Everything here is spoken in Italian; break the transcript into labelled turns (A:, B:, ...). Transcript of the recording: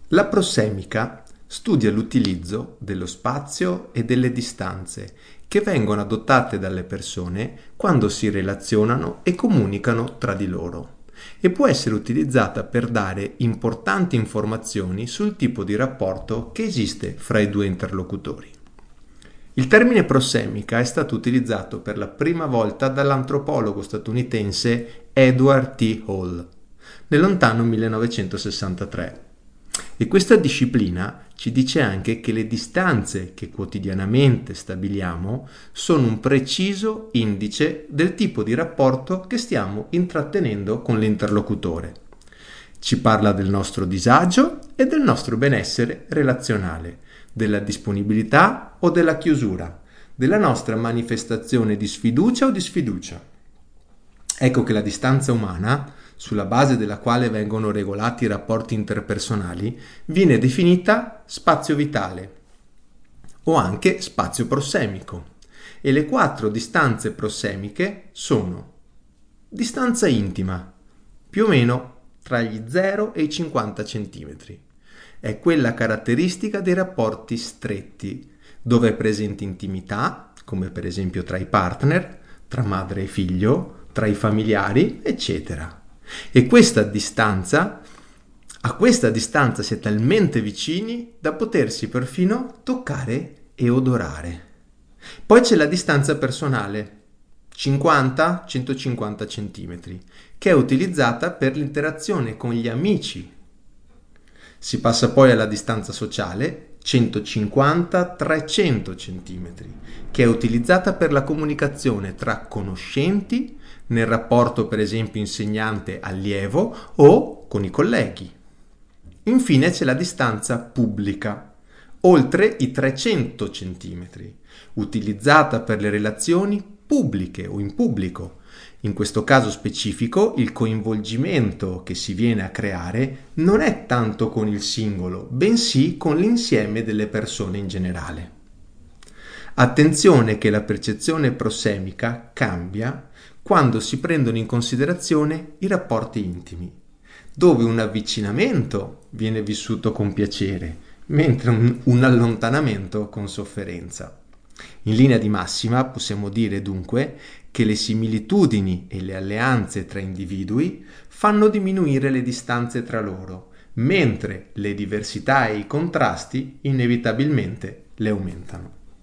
A: La prossemica studia l'utilizzo dello spazio e delle distanze che vengono adottate dalle persone quando si relazionano e comunicano tra di loro e può essere utilizzata per dare importanti informazioni sul tipo di rapporto che esiste fra i due interlocutori. Il termine prossemica è stato utilizzato per la prima volta dall'antropologo statunitense Edward T. Hall nel lontano 1963. E questa disciplina ci dice anche che le distanze che quotidianamente stabiliamo sono un preciso indice del tipo di rapporto che stiamo intrattenendo con l'interlocutore. Ci parla del nostro disagio e del nostro benessere relazionale, della disponibilità o della chiusura, della nostra manifestazione di sfiducia o di sfiducia. Ecco che la distanza umana, sulla base della quale vengono regolati i rapporti interpersonali, viene definita spazio vitale o anche spazio prossemico. E le 4 distanze prossemiche sono: distanza intima, più o meno tra gli 0 e i 50 cm. È quella caratteristica dei rapporti stretti, dove è presente intimità, come per esempio tra i partner, tra madre e figlio, tra i familiari, eccetera. E a questa distanza si è talmente vicini da potersi perfino toccare e odorare. Poi c'è la distanza personale, 50-150 cm, che è utilizzata per l'interazione con gli amici. Si passa poi alla distanza sociale, 150-300 cm, che è utilizzata per la comunicazione tra conoscenti, nel rapporto per esempio insegnante-allievo o con i colleghi. Infine c'è la distanza pubblica, oltre i 300 cm, utilizzata per le relazioni pubbliche o in pubblico. In questo caso specifico il coinvolgimento che si viene a creare non è tanto con il singolo, bensì con l'insieme delle persone in generale. Attenzione che la percezione prossemica cambia quando si prendono in considerazione i rapporti intimi, dove un avvicinamento viene vissuto con piacere, mentre un allontanamento con sofferenza. In linea di massima possiamo dire dunque che le similitudini e le alleanze tra individui fanno diminuire le distanze tra loro, mentre le diversità e i contrasti inevitabilmente le aumentano.